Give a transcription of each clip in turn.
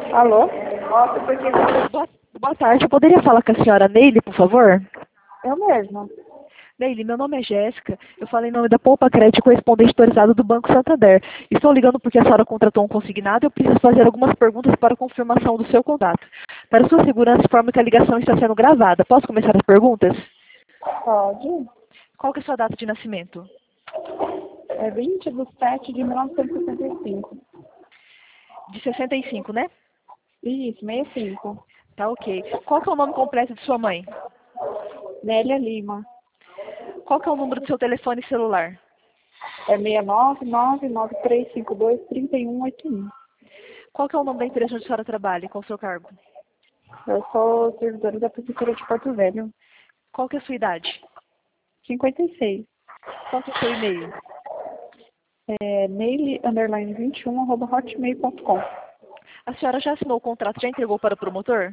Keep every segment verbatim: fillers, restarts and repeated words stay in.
Alô? Boa, boa tarde, eu poderia falar com a senhora Neile, por favor? Eu mesma. Neile, meu nome é Jéssica, eu falo em nome da Poupa Crédito correspondente autorizado do Banco Santander. Estou ligando porque a senhora contratou um consignado e eu preciso fazer algumas perguntas para confirmação do seu contato. Para sua segurança, informo que a ligação está sendo gravada. Posso começar as perguntas? Pode. Qual que é a sua data de nascimento? É vinte de sete de mil novecentos e sessenta e cinco. De sessenta e cinco, né? Isso, sessenta e cinco. Tá ok. Qual que é o nome completo de sua mãe? Nélia Lima. Qual que é o número do seu telefone celular? É seis nove nove nove três cinco dois três um oito um. Qual que é o nome da empresa onde a senhora trabalha? Qual o seu cargo? Eu sou servidora da Prefeitura de Porto Velho. Qual que é a sua idade? cinquenta e seis. Qual que é o seu e-mail? É neile underline vinte e um arroba hotmail ponto com. A senhora já assinou o contrato, já entregou para o promotor?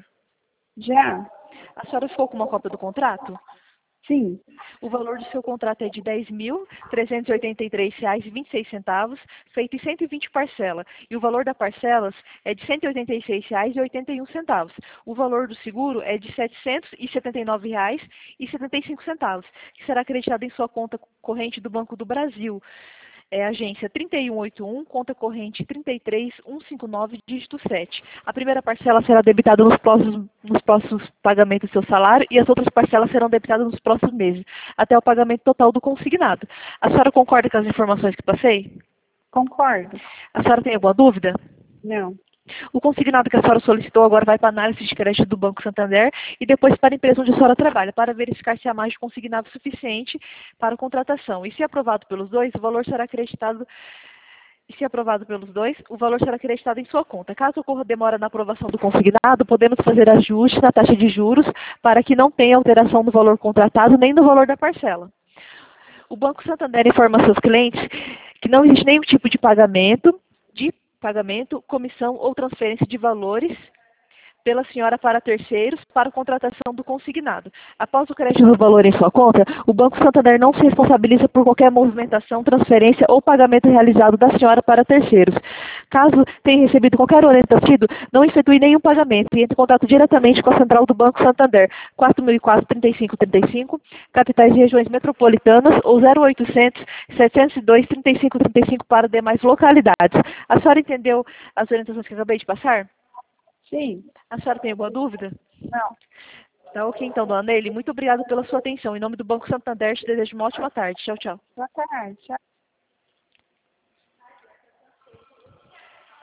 Já? A senhora ficou com uma cópia do contrato? Sim. O valor do seu contrato é de dez mil trezentos e oitenta e três reais e vinte e seis centavos, feito em cento e vinte parcelas. E o valor das parcelas é de cento e oitenta e seis reais e oitenta e um centavos. O valor do seguro é de setecentos e setenta e nove reais e setenta e cinco centavos, que será acreditado em sua conta corrente do Banco do Brasil. É agência trinta e um oitenta e um, conta corrente trinta e três mil cento e cinquenta e nove, dígito sete. A primeira parcela será debitada nos próximos, nos próximos pagamentos do seu salário e as outras parcelas serão debitadas nos próximos meses, até o pagamento total do consignado. A senhora concorda com as informações que passei? Concordo. A senhora tem alguma dúvida? Não. O consignado que a senhora solicitou agora vai para a análise de crédito do Banco Santander e depois para a empresa onde a senhora trabalha, para verificar se há mais de consignado suficiente para a contratação. E se aprovado pelos dois, o valor será acreditado, e se aprovado pelos dois, o valor será acreditado em sua conta. Caso ocorra demora na aprovação do consignado, podemos fazer ajustes na taxa de juros para que não tenha alteração no valor contratado nem no valor da parcela. O Banco Santander informa seus clientes que não existe nenhum tipo de pagamento, de pagamento, comissão ou transferência de valores pela senhora para terceiros para a contratação do consignado. Após o crédito do valor em sua conta, o Banco Santander não se responsabiliza por qualquer movimentação, transferência ou pagamento realizado da senhora para terceiros. Caso tenha recebido qualquer orientação, não efetue nenhum pagamento e entre em contato diretamente com a central do Banco Santander, quatro mil e quatro, trinta e cinco trinta e cinco, capitais e regiões metropolitanas, ou zero oitocentos, setecentos e dois, trinta e cinco trinta e cinco para demais localidades. A senhora entendeu as orientações que eu acabei de passar? Sim. A senhora tem alguma dúvida? Não. Tá ok, então, dona Neile. Muito obrigada pela sua atenção. Em nome do Banco Santander, te desejo uma ótima tarde. Tchau, tchau. Boa tarde. Tchau.